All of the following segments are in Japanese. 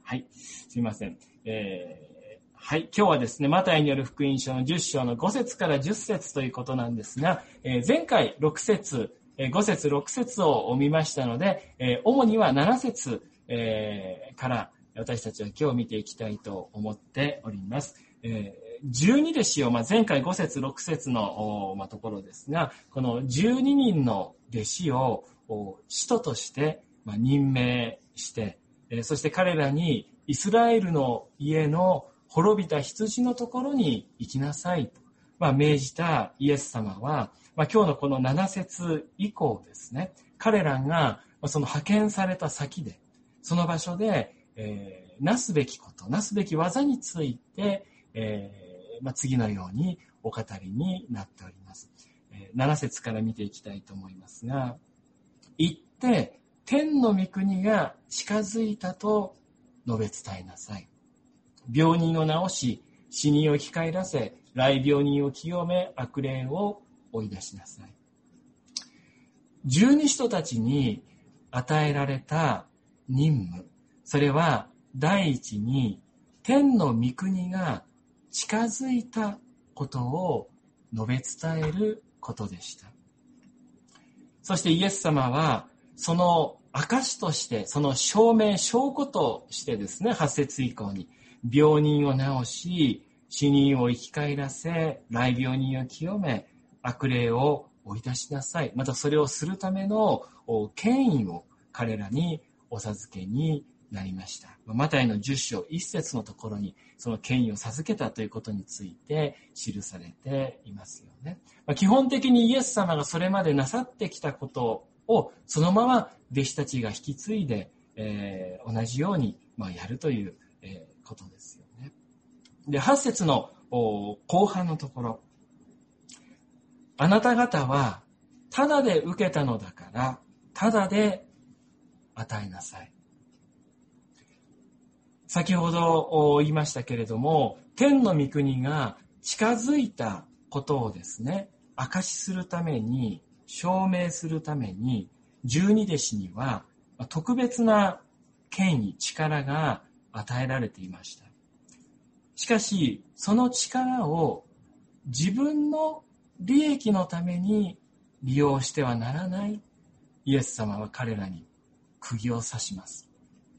はい、すいません。はい、今日はですね、マタイによる福音書の10章の5節から10節ということなんですが、前回6節、5節6節を見ましたので、主には7節、から私たちは今日見ていきたいと思っております。12弟子を、前回5節6節の、ところですが、この12人の弟子を使徒として、任命して、そして彼らにイスラエルの家の滅びた羊のところに行きなさいと、命じたイエス様は、今日のこの7節以降ですね、彼らがその派遣された先で、その場所で、なすべきこと、なすべき技について、次のようにお語りになっております。7節から見ていきたいと思いますが、行って天の御国が近づいたと述べ伝えなさい。病人を治し、死人を生き返らせ、癩病人を清め、悪霊を追い出しなさい。十二使徒たちに与えられた任務、それは第一に天の御国が近づいたことを述べ伝えることでした。そしてイエス様はその証として、その証明、証拠としてですね、8節以降に病人を治し、死人を生き返らせ、癩病人を清め、悪霊を追い出しなさい。またそれをするための権威を彼らにお授けになりました。マタイの10章1節のところにその権威を授けたということについて記されていますよね。基本的にイエス様がそれまでなさってきたことをそのまま弟子たちが引き継いで、同じようにやるという、ことですよね。で、8節の後半のところ、あなた方はただで受けたのだからただで与えなさい。先ほど言いましたけれども、天の御国が近づいたことをですね、証しするために、証明するために、十二弟子には特別な権威、力が与えられていました。しかし、その力を自分の利益のために利用してはならない、イエス様は彼らに釘を刺します。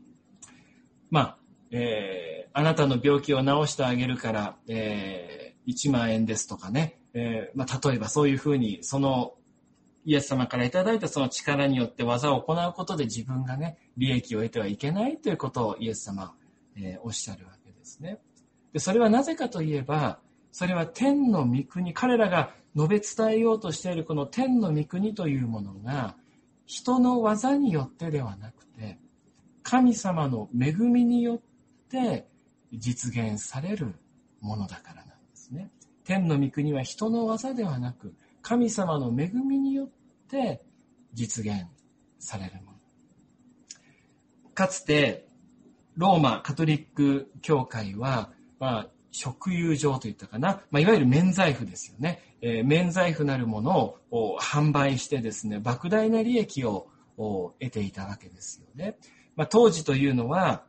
あなたの病気を治してあげるから、1万円ですとかね、例えばそういうふうに、そのイエス様からいただいたその力によって技を行うことで自分がね、利益を得てはいけないということをイエス様は、おっしゃるわけですね。で、それはなぜかといえば、それは天の御国、彼らが述べ伝えようとしているこの天の御国というものが、人の技によってではなくて、神様の恵みによって実現されるものだからなんですね。天の御国は人の技ではなく、神様の恵みによって実現されるもの。かつてローマカトリック教会は、贖油場といったかな、いわゆる免罪符ですよね。免罪符なるものを販売してですね、莫大な利益を得ていたわけですよね。当時というのは、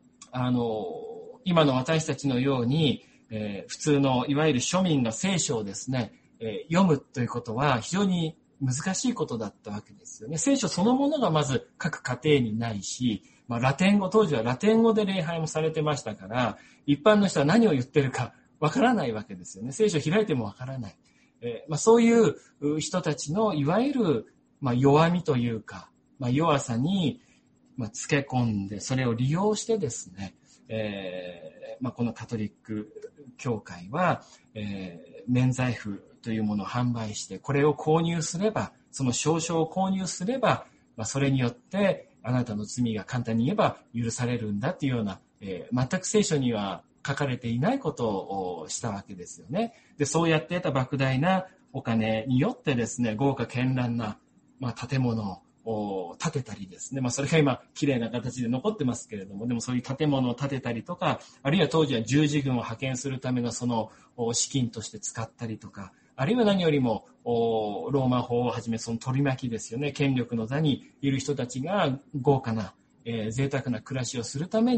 今の私たちのように、普通のいわゆる庶民が聖書をですね、読むということは非常に難しいことだったわけですよね。聖書そのものがまず各家庭にないし、ラテン語、当時はラテン語で礼拝もされてましたから、一般の人は何を言ってるかわからないわけですよね。聖書を開いてもわからない。そういう人たちのいわゆる、弱みというか、弱さに、つけ込んで、それを利用してですね、このカトリック教会は、免罪符というものを販売して、これを購入すれば、その証書を購入すれば、それによってあなたの罪が簡単に言えば許されるんだというような、全く聖書には書かれていないことをしたわけですよね。で、そうやって得た莫大なお金によってですね、豪華絢爛な、建物を建てたりですね。それが今、綺麗な形で残ってますけれども、でもそういう建物を建てたりとか、あるいは当時は十字軍を派遣するためのその資金として使ったりとか、あるいは何よりも、ローマ法をはじめその取り巻きですよね。権力の座にいる人たちが豪華な、贅沢な暮らしをするために、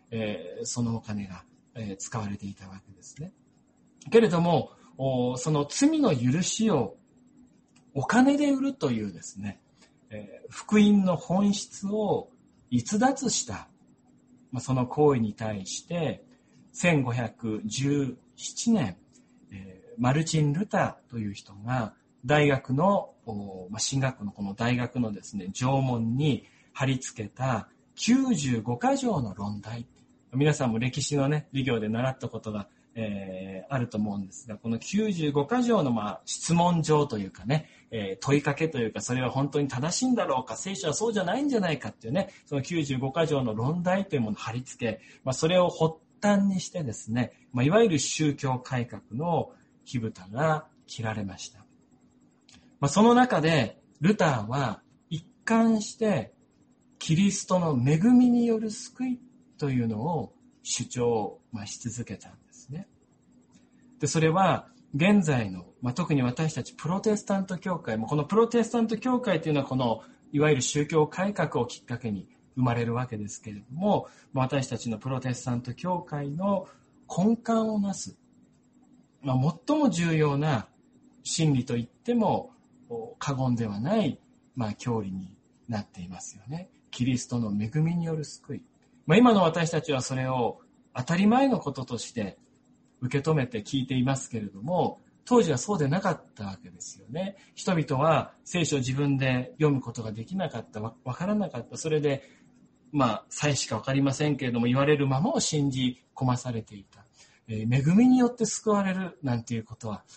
そのお金が、使われていたわけですね。けれども、その罪の許しをお金で売るというですね、福音の本質を逸脱した、その行為に対して1517年、マルチン・ルターという人が大学の、神学のこの大学のですね、城門に貼り付けた95箇条の論題。皆さんも歴史のね、授業で習ったことが、あると思うんですが、この95箇条の質問状というかね、問いかけというか、それは本当に正しいんだろうか、聖書はそうじゃないんじゃないかっていうね、その95箇条の論題というものを貼り付け、それを発端にしてですね、いわゆる宗教改革の火蓋が切られました。その中でルターは一貫してキリストの恵みによる救いというのを主張し続けたんですね。で、それは現在の、特に私たちプロテスタント教会も、このプロテスタント教会というのはこのいわゆる宗教改革をきっかけに生まれるわけですけれども、私たちのプロテスタント教会の根幹をなす、最も重要な真理といっても過言ではない、教理になっていますよね。キリストの恵みによる救い。今の私たちはそれを当たり前のこととして受け止めて聞いていますけれども、当時はそうでなかったわけですよね。人々は聖書を自分で読むことができなかった、わからなかった。それで、さえしかわかりませんけれども、言われるままを信じ込まされていた。恵みによって救われるなんていうことは、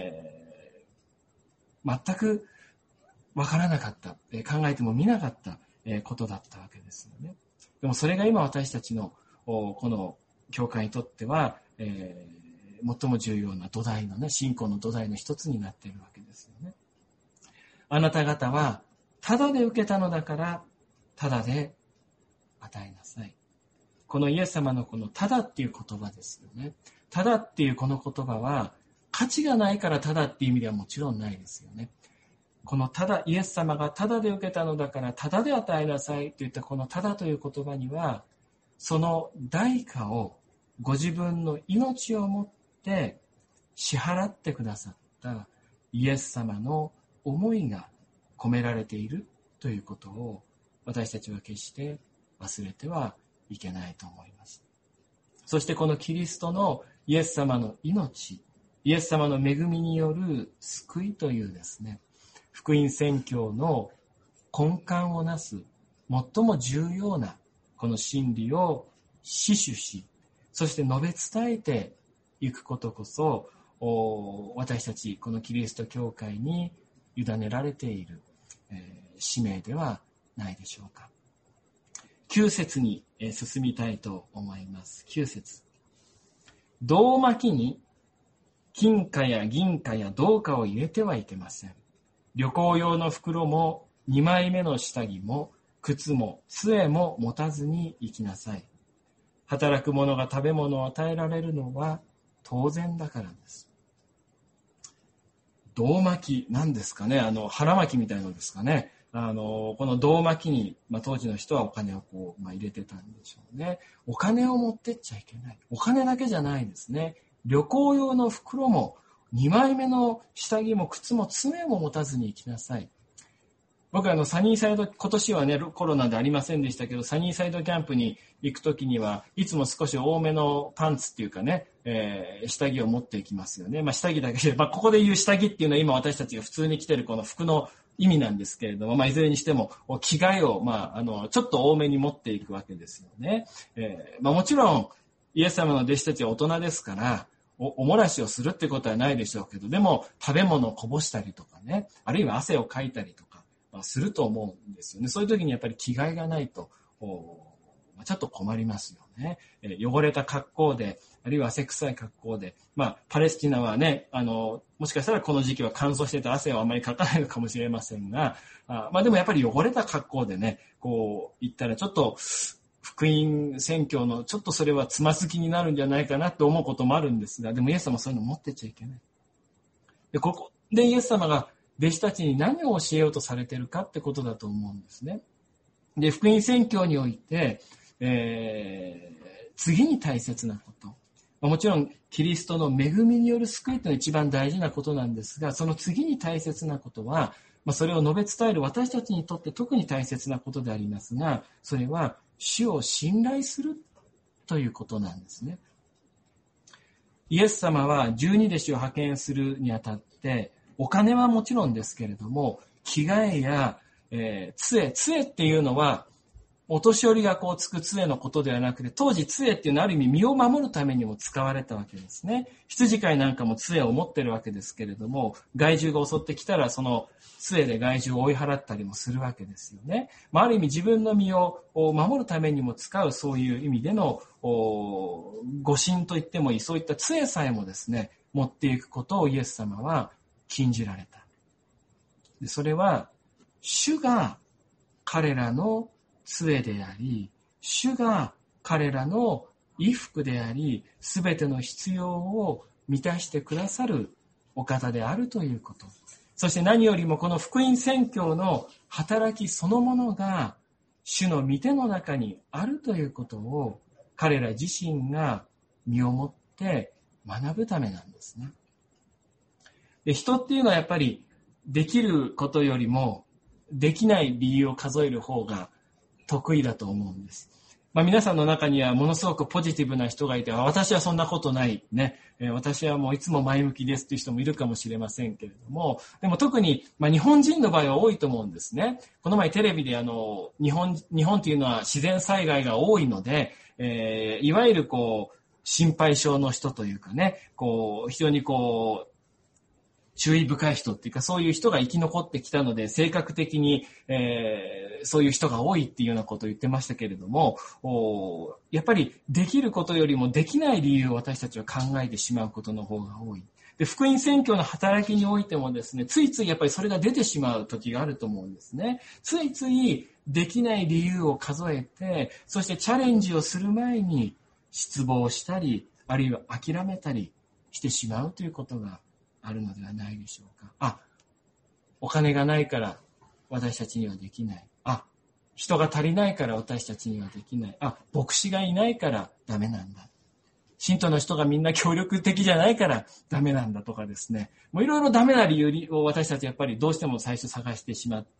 全くわからなかった、考えてもみなかった、ことだったわけですよね。でもそれが今私たちのこの教会にとっては、最も重要な土台のね、信仰の土台の一つになっているわけですよね。あなた方はただで受けたのだからただで与えなさい。このイエス様のこのただっていう言葉ですよね。ただっていうこの言葉は価値がないからただっていう意味ではもちろんないですよね。このただ、イエス様がただで受けたのだからただで与えなさいといったこのただという言葉には、その代価をご自分の命をもって支払ってくださったイエス様の思いが込められているということを私たちは決して忘れてはいけないと思います。そしてこのキリストのイエス様の命、イエス様の恵みによる救いというですね、福音宣教の根幹をなす最も重要なこの真理を死守し、そして述べ伝えていくことこそ、私たちこのキリスト教会に委ねられている、使命ではないでしょうか。9節に進みたいと思います。9節。胴巻きに金貨や銀貨や銅貨を入れてはいけません。旅行用の袋も2枚目の下着も靴も杖も持たずに行きなさい。働く者が食べ物を与えられるのは当然だからです。胴巻きなんですかね、腹巻きみたいのですかね。この胴巻きに、当時の人はお金を入れてたんでしょうね。お金を持ってっちゃいけない。お金だけじゃないですね。旅行用の袋も2枚目の下着も靴も杖も持たずに行きなさい。僕サニーサイド、今年はね、コロナでありませんでしたけど、サニーサイドキャンプに行くときには、いつも少し多めのパンツっていうかね、下着を持っていきますよね。下着だけで、ここで言う下着っていうのは今私たちが普通に着てるこの服の意味なんですけれども、いずれにしても着替えを、ちょっと多めに持っていくわけですよね。もちろん、イエス様の弟子たちは大人ですから、お漏らしをするってことはないでしょうけど、でも食べ物をこぼしたりとかね、あるいは汗をかいたりとか、すると思うんですよね。そういう時にやっぱり着替えがないと、ちょっと困りますよね。汚れた格好で、あるいは汗臭い格好で、パレスチナはね、もしかしたらこの時期は乾燥してて汗はあまりかかないのかもしれませんが、でもやっぱり汚れた格好でね、行ったらちょっと、福音宣教のちょっとそれはつまずきになるんじゃないかなって思うこともあるんですが、でもイエス様はそういうの持ってっちゃいけない。で、ここでイエス様が弟子たちに何を教えようとされているかってことだと思うんですね。で、福音宣教において、 次に大切なこと。もちろん、キリストの恵みによる救いというのが一番大事なことなんですが、その次に大切なことは、それを述べ伝える私たちにとって特に大切なことでありますが、それは主を信頼するということなんですね。イエス様は12弟子を派遣するにあたって、お金はもちろんですけれども、着替えや、杖っていうのは、お年寄りがつく杖のことではなくて、当時杖っていうのはある意味身を守るためにも使われたわけですね。羊飼いなんかも杖を持ってるわけですけれども、害獣が襲ってきたらその杖で害獣を追い払ったりもするわけですよね。ある意味自分の身を守るためにも使うそういう意味での護身と言ってもいい、そういった杖さえもですね、持っていくことをイエス様は禁じられた。でそれは主が彼らの杖であり、主が彼らの衣服であり、すべての必要を満たしてくださるお方であるということ。そして何よりもこの福音宣教の働きそのものが主の御手の中にあるということを彼ら自身が身をもって学ぶためなんですね。で、人っていうのはやっぱりできることよりもできない理由を数える方が得意だと思うんです。皆さんの中にはものすごくポジティブな人がいて、私はそんなことないね、私はもういつも前向きですという人もいるかもしれませんけれども、でも特に、日本人の場合は多いと思うんですね。この前テレビで日本というのは自然災害が多いので、いわゆる心配性の人というかね、非常に注意深い人っていうか、そういう人が生き残ってきたので、性格的に、そういう人が多いっていうようなことを言ってましたけれども、やっぱりできることよりもできない理由を私たちは考えてしまうことの方が多い。で、福音宣教の働きにおいてもですね、ついついやっぱりそれが出てしまう時があると思うんですね。ついついできない理由を数えて、そしてチャレンジをする前に失望したり、あるいは諦めたりしてしまうということがあるのではないでしょうか。お金がないから私たちにはできない。人が足りないから私たちにはできない。牧師がいないからダメなんだ。信徒の人がみんな協力的じゃないからダメなんだとかですね。もういろいろダメな理由を私たちやっぱりどうしても最初探してしまって、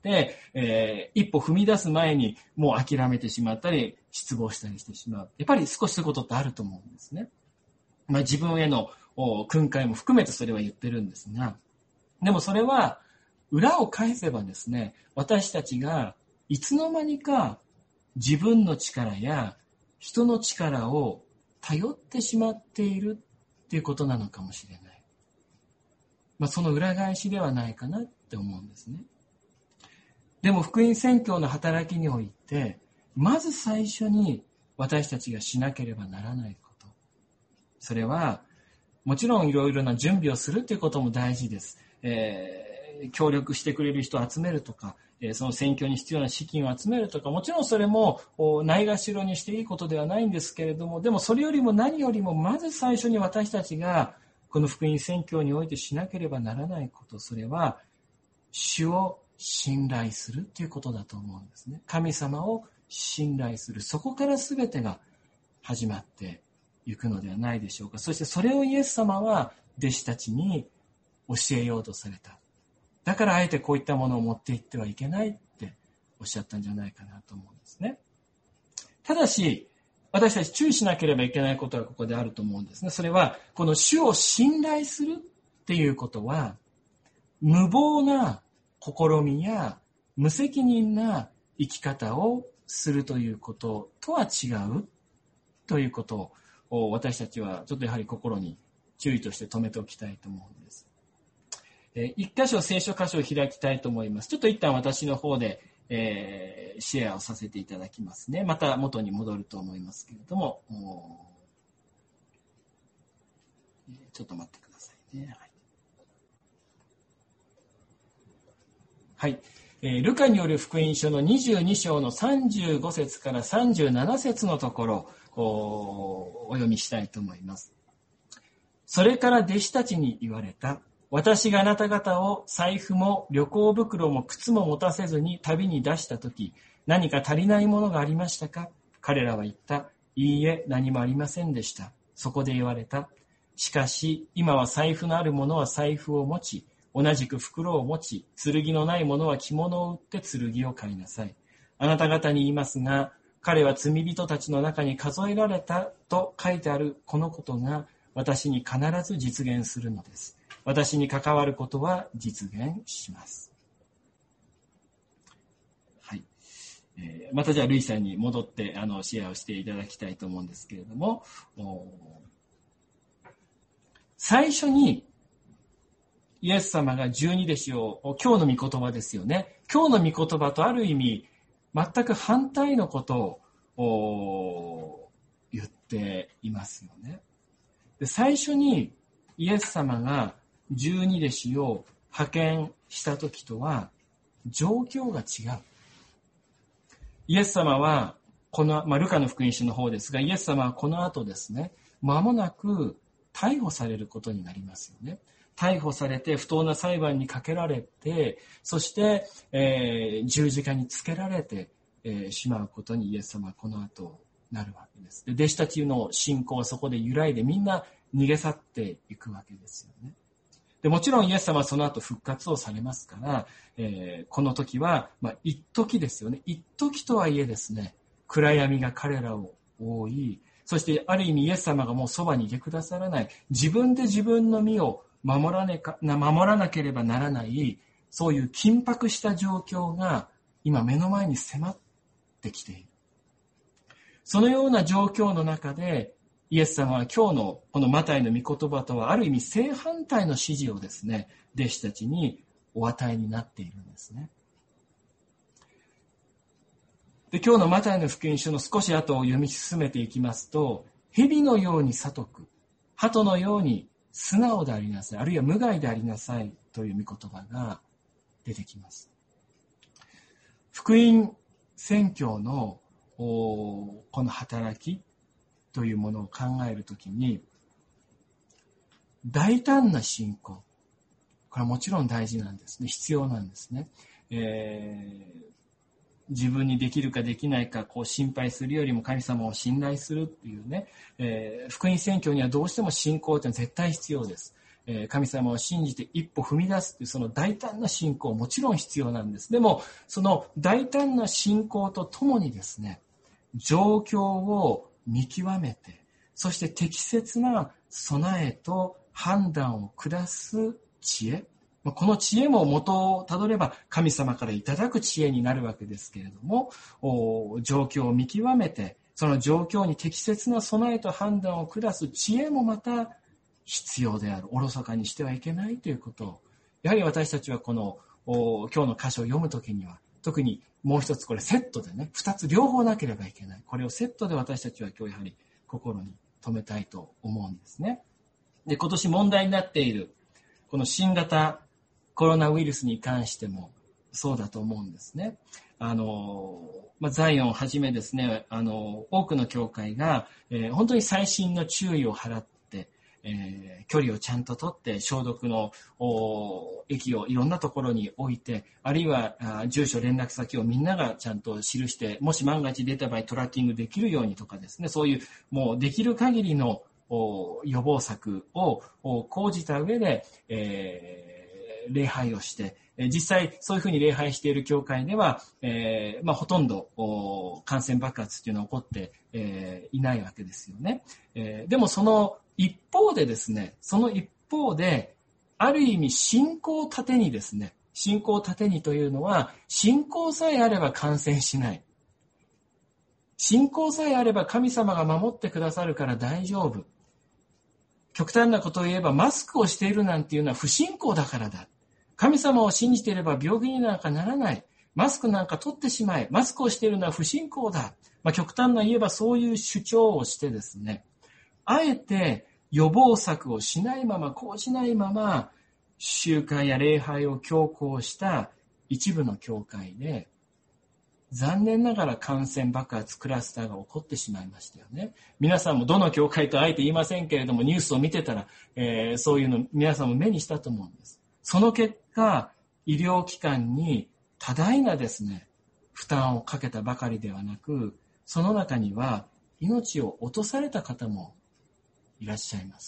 一歩踏み出す前にもう諦めてしまったり、失望したりしてしまう。やっぱり少しそういうことってあると思うんですね。自分への訓戒も含めてそれは言ってるんですが、でもそれは裏を返せばですね、私たちがいつの間にか自分の力や人の力を頼ってしまっているっていうことなのかもしれない。その裏返しではないかなって思うんですね。でも福音宣教の働きにおいて、まず最初に私たちがしなければならないこと。それはもちろんいろいろな準備をするということも大事です。協力してくれる人を集めるとか、その宣教に必要な資金を集めるとか、もちろんそれもないがしろにしていいことではないんですけれども、でもそれよりも何よりもまず最初に私たちがこの福音宣教においてしなければならないこと、それは主を信頼するということだと思うんですね。神様を信頼する。そこから全てが始まっていくのではないでしょうか。そしてそれをイエス様は弟子たちに教えようとされた。だからあえてこういったものを持っていってはいけないっておっしゃったんじゃないかなと思うんですね。ただし、私たち注意しなければいけないことがここであると思うんですね。それは、この主を信頼するっていうことは、無謀な試みや無責任な生き方をするということとは違うということを私たちはちょっとやはり心に注意として留めておきたいと思うんです。一箇所聖書箇所を開きたいと思います。ちょっと一旦私の方で、シェアをさせていただきますね。また元に戻ると思いますけれども、ちょっと待ってくださいね。はい。ルカによる福音書の22章の35節から37節のところをお読みしたいと思います。それから弟子たちに言われた。私があなた方を財布も旅行袋も靴も持たせずに旅に出したとき、何か足りないものがありましたか？彼らは言った。 いいえ、何もありませんでした。そこで言われた。しかし、今は財布のある者は財布を持ち、同じく袋を持ち、剣のない者は着物を売って剣を買いなさい。あなた方に言いますが、彼は罪人たちの中に数えられたと書いてあるこのことが私に必ず実現するのです。私に関わることは実現します。はい。またじゃあルイさんに戻ってシェアをしていただきたいと思うんですけれども、最初にイエス様が十二弟子を、今日の御言葉ですよね。今日の御言葉とある意味全く反対のことを言っていますよね。で、最初にイエス様が十二弟子を派遣した時とは状況が違う。イエス様はルカの福音書の方ですが、イエス様はこの後ですね、間もなく逮捕されることになりますよね。逮捕されて不当な裁判にかけられて、そして、十字架につけられて、しまうことにイエス様はこの後なるわけです。で、弟子たちの信仰はそこで揺らいでみんな逃げ去っていくわけですよね。で、もちろんイエス様はその後復活をされますから、この時は、一時ですよね。一時とはいえですね、暗闇が彼らを覆い、そしてある意味イエス様がもうそばにいてくださらない、自分で自分の身を守らなければならない、そういう緊迫した状況が今目の前に迫ってきている。そのような状況の中で、イエス様は今日のこのマタイの御言葉とはある意味正反対の指示をですね、弟子たちにお与えになっているんですね。で、今日のマタイの福音書の少し後を読み進めていきますと、蛇のように聡く、鳩のように素直でありなさい、あるいは無害でありなさいという御言葉が出てきます。福音宣教のこの働きというものを考えるときに、大胆な信仰、これはもちろん大事なんですね。必要なんですね。自分にできるかできないか心配するよりも神様を信頼するっていうね、福音宣教にはどうしても信仰というのは絶対必要です。神様を信じて一歩踏み出すというその大胆な信仰もちろん必要なんです。でもその大胆な信仰とともにですね、状況を見極めて、そして適切な備えと判断を下す知恵、この知恵も元をたどれば神様からいただく知恵になるわけですけれども、状況を見極めてその状況に適切な備えと判断を下す知恵もまた必要である。おろそかにしてはいけないということを、やはり私たちはこの今日の箇所を読むときには特にもう一つこれセットでね、二つ両方なければいけない。これをセットで私たちは今日やはり心に留めたいと思うんですね。で、今年問題になっているこの新型コロナウイルスに関してもそうだと思うんですね。ザイオンをはじめですね、多くの教会が、本当に細心の注意を払って、距離をちゃんと取って消毒の液をいろんなところに置いて、あるいは住所連絡先をみんながちゃんと記して、もし万が一出た場合トラッキングできるようにとかですね、そういうもうできる限りの予防策を講じた上で、礼拝をして、実際そういうふうに礼拝している教会では、ほとんど感染爆発っていうのは起こって、いないわけですよね。でもその一方でですね、ある意味信仰を盾にですね、信仰を盾にというのは、信仰さえあれば感染しない。信仰さえあれば神様が守ってくださるから大丈夫。極端なことを言えばマスクをしているなんていうのは不信仰だからだ。神様を信じていれば病気になんかならない。マスクなんか取ってしまえ。マスクをしているのは不信仰だ。極端な言えばそういう主張をしてですね、あえて予防策をしないまま、講じないまま、集会や礼拝を強行した一部の教会で、残念ながら感染爆発クラスターが起こってしまいましたよね。皆さんもどの教会とあえて言いませんけれども、ニュースを見てたら、そういうの皆さんも目にしたと思うんです。その結果、医療機関に多大なですね、負担をかけたばかりではなく、その中には命を落とされた方もいらっしゃいます。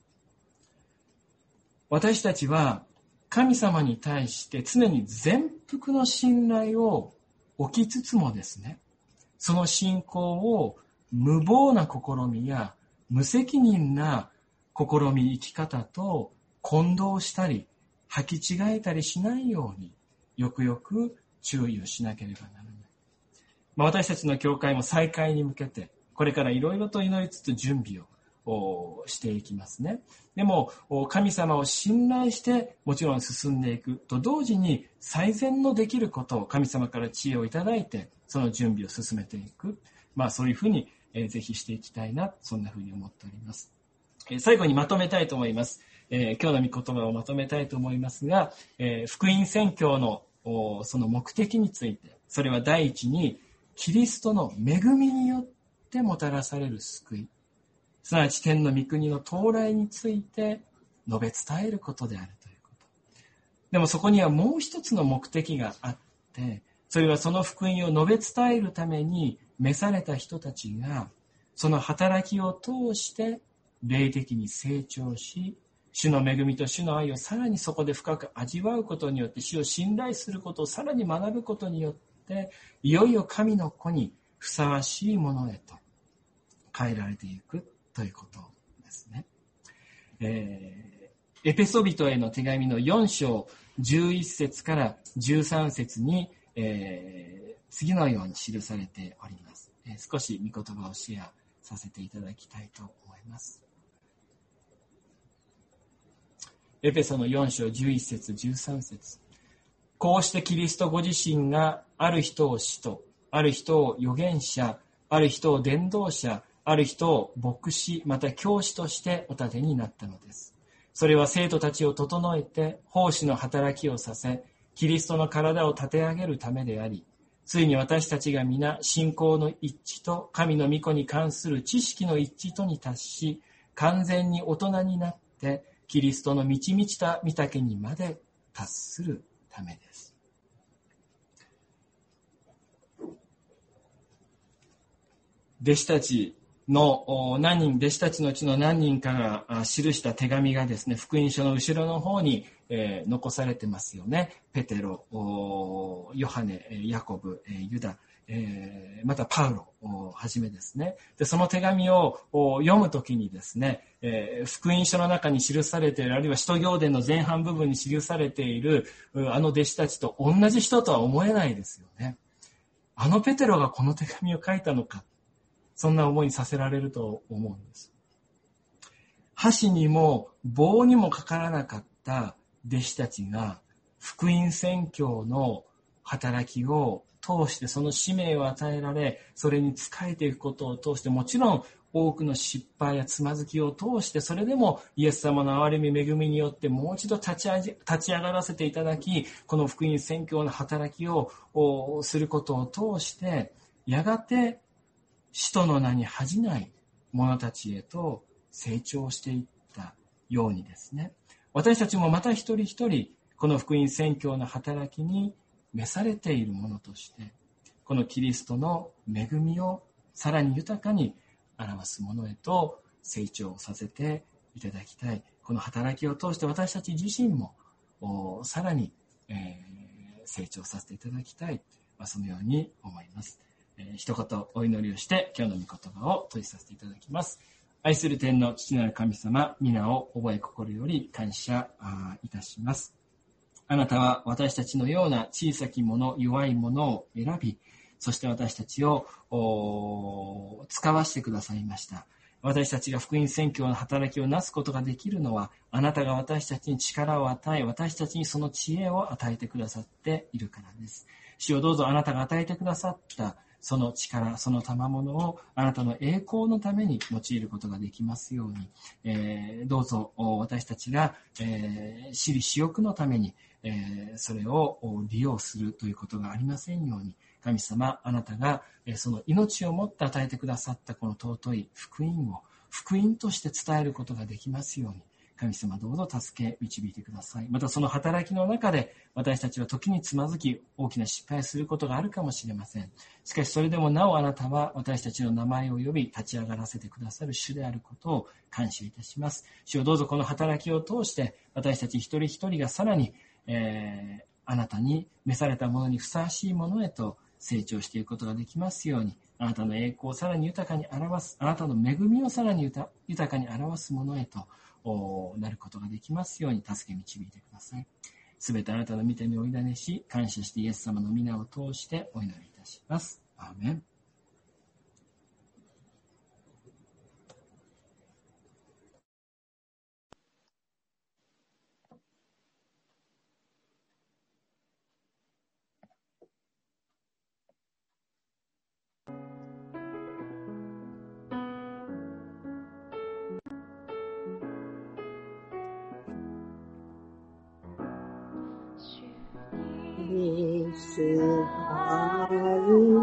私たちは神様に対して常に全幅の信頼を置きつつもですね、その信仰を無謀な試みや無責任な試み生き方と混同したり履き違えたりしないようによくよく注意をしなければならない。私たちの教会も再開に向けてこれからいろいろと祈りつつ準備をしていきますね。でも神様を信頼してもちろん進んでいくと同時に最善のできることを神様から知恵をいただいてその準備を進めていく、そういうふうにぜひしていきたいな、そんなふうに思っております。最後にまとめたいと思います。今日の御言葉をまとめたいと思いますが、福音宣教のその目的について、それは第一にキリストの恵みによってもたらされる救い、すなわち天の御国の到来について述べ伝えることであるということ。でもそこにはもう一つの目的があって、それはその福音を述べ伝えるために召された人たちがその働きを通して霊的に成長し、主の恵みと主の愛をさらにそこで深く味わうことによって、主を信頼することをさらに学ぶことによって、いよいよ神の子にふさわしいものへと変えられていくということですね。エペソビトへの手紙の4章11節から13節に、次のように記されております。少し御言葉をシェアさせていただきたいと思います。エペソの4章11節13節。こうしてキリストご自身がある人を使徒、ある人を預言者、ある人を伝道者、ある人を牧師、また教師としてお立てになったのです。それは生徒たちを整えて奉仕の働きをさせ、キリストの体を立て上げるためであり、ついに私たちが皆信仰の一致と神の御子に関する知識の一致とに達し、完全に大人になってキリストの満ち満ちた御丈にまで達するためです。弟子たちのうちの何人かが記した手紙がですね、福音書の後ろの方に残されてますよね。ペテロ、ヨハネ、ヤコブ、ユダ、またパウロをはじめですね。で、その手紙を読むときにですね、福音書の中に記されている、あるいは使徒行伝の前半部分に記されているあの弟子たちと同じ人とは思えないですよね。あのペテロがこの手紙を書いたのか、そんな思いにさせられると思うんです。箸にも棒にもかからなかった弟子たちが福音宣教の働きを通してその使命を与えられ、それに仕えていくことを通して、もちろん多くの失敗やつまずきを通して、それでもイエス様の憐れみ恵みによってもう一度立ち上がらせていただき、この福音宣教の働きをすることを通して、やがて使徒の名に恥じない者たちへと成長していったようにですね、私たちもまた一人一人この福音宣教の働きに召されているものとして、このキリストの恵みをさらに豊かに表すものへと成長させていただきたい。この働きを通して私たち自身もさらに成長させていただきたい、そのように思います。一言お祈りをして今日の御言葉を閉じさせていただきます。愛する天の父なる神様、皆を覚え心より感謝いたします。あなたは私たちのような小さきもの、弱いものを選び、そして私たちを使わせてくださいました。私たちが福音宣教の働きをなすことができるのは、あなたが私たちに力を与え、私たちにその知恵を与えてくださっているからです。主よ、どうぞあなたが与えてくださったその力、その賜物をあなたの栄光のために用いることができますように、どうぞ私たちが、私利私欲のために、それを利用するということがありませんように、神様、あなたがその命をもって与えてくださったこの尊い福音を福音として伝えることができますように、 神様どうぞ助け導いてください。またその働きの中で私たちは時につまずき大きな失敗をすることがあるかもしれません。しかしそれでもなおあなたは私たちの名前を呼び立ち上がらせてくださる主であることを感謝いたします。主をどうぞこの働きを通して私たち一人一人がさらに、あなたに召されたものにふさわしいものへと成長していくことができますように、あなたの栄光をさらに豊かに表す、あなたの恵みをさらに豊かに表すものへとなることができますように助け導いてください。すべてあなたの御手にお委ねし、感謝してイエス様の皆を通してお祈りいたします。アーメン。 主ある